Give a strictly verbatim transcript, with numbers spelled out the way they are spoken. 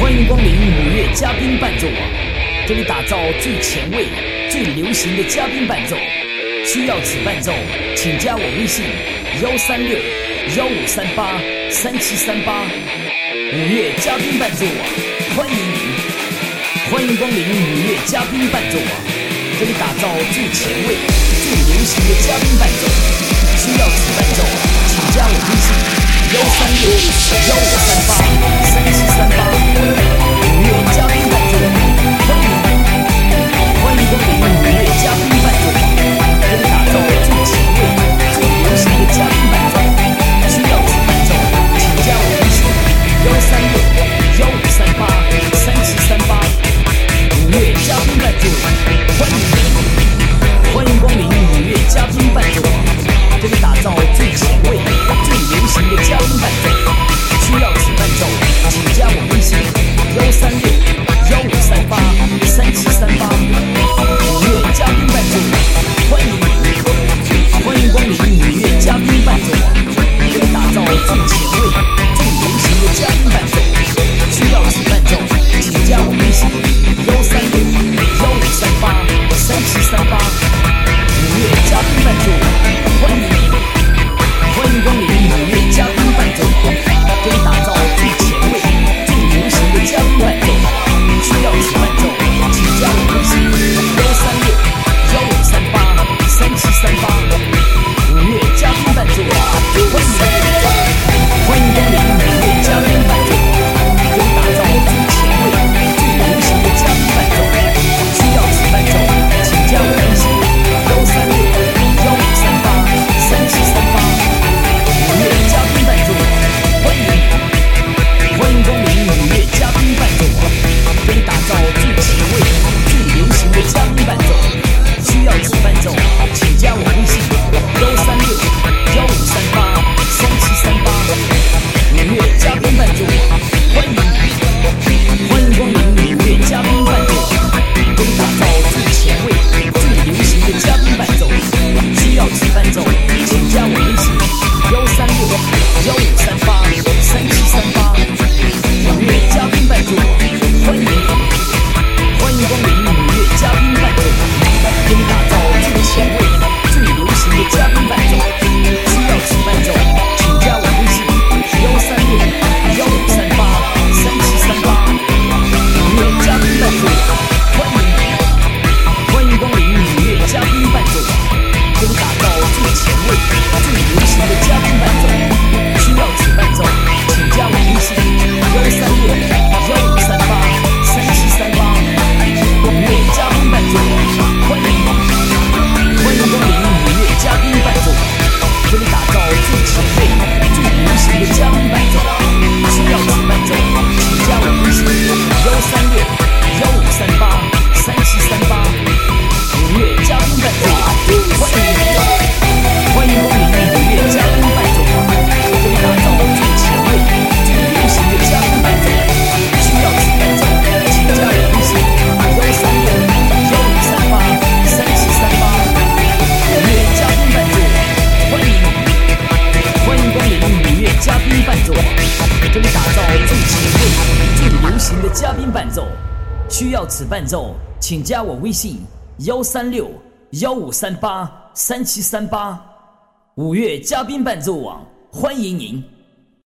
欢迎光临五月嘉宾伴奏网，这里打造最前卫、最流行的嘉宾伴奏。需要此伴奏，请加我微信幺三六幺五三八三七三八。五月嘉宾伴奏网，欢迎您！欢迎光临五月嘉宾伴奏网，这里打造最前卫、最流行的嘉宾伴奏。需要此伴奏，请加我微信幺三六幺五三八三七三八。五月嘉宾伴奏，欢迎您！欢迎光临五月嘉宾伴奏网，这里打造最前卫、最流行的嘉宾伴奏。需要此伴奏，请加我微信幺三六幺五三八三七三八。五月嘉宾伴奏，欢迎您！欢迎光临五月嘉宾伴奏网，这里打造最前卫、最流行的嘉宾伴奏。需要此伴奏，请加我微信幺三六幺五三八三七三八。五月嘉宾伴奏，欢迎您！欢迎光临五月嘉宾伴奏网，这里打造最前卫、最流行的嘉宾伴奏。需要此伴奏，请加我微信幺三六幺五三八三七三八。五月嘉宾伴奏，欢迎您！欢迎光临五月嘉宾伴奏网，这里打造最前卫、最流行的嘉宾伴奏。需要此伴奏，请加我微信幺三六幺五三八三七三八。五月嘉宾伴奏网，欢迎您！欢迎光临五月嘉宾伴奏网，这里打造最前卫、最流行的嘉宾伴奏。需要此伴奏，请加我微信幺三六幺五三八三七三八。五月嘉宾伴奏网，欢迎您！欢迎光临五月嘉宾伴奏网，这里打造最前卫、最流行的嘉宾伴奏。需要此伴奏，请加我微信幺三六幺五三八三七三八。五月嘉宾伴奏网，欢迎您！欢迎光临五月嘉宾伴奏网，这里打造最前卫、最流行的嘉宾伴奏。需要此伴奏，请加我微信幺三六幺五三八三七三八。五月嘉宾伴奏网，欢迎您！欢迎光临五月嘉宾伴奏网，这里打造最前卫、最流行的嘉宾伴奏。需要此伴奏，请加我微信幺三六幺五三八三七三八。五月嘉宾伴奏网，欢迎您！欢迎光临五月嘉宾伴奏网，这里打造最前卫、最流行的嘉宾伴奏。需要此伴奏，请加我微信幺三六幺五三八三七三八。五月嘉宾伴奏网，欢迎您！欢迎光临五月嘉宾伴奏网，这里打造最前卫、最流行的嘉宾伴奏。需要此伴奏，请加我微信幺三六幺五三八三七三八。五月嘉宾伴奏网，欢迎您！欢迎光临五月嘉宾伴奏网，这里打造最前卫、最流行的嘉宾伴奏。需要此伴奏，请加我微信幺三六幺五三八三七三八。五月嘉宾伴奏网，欢迎您！欢迎光临五月嘉宾伴奏网，这里打造最前卫、最流行的嘉宾伴奏。需要此伴奏，请加我微信幺三六幺五三八三七三八。五月嘉宾伴奏网，欢迎您！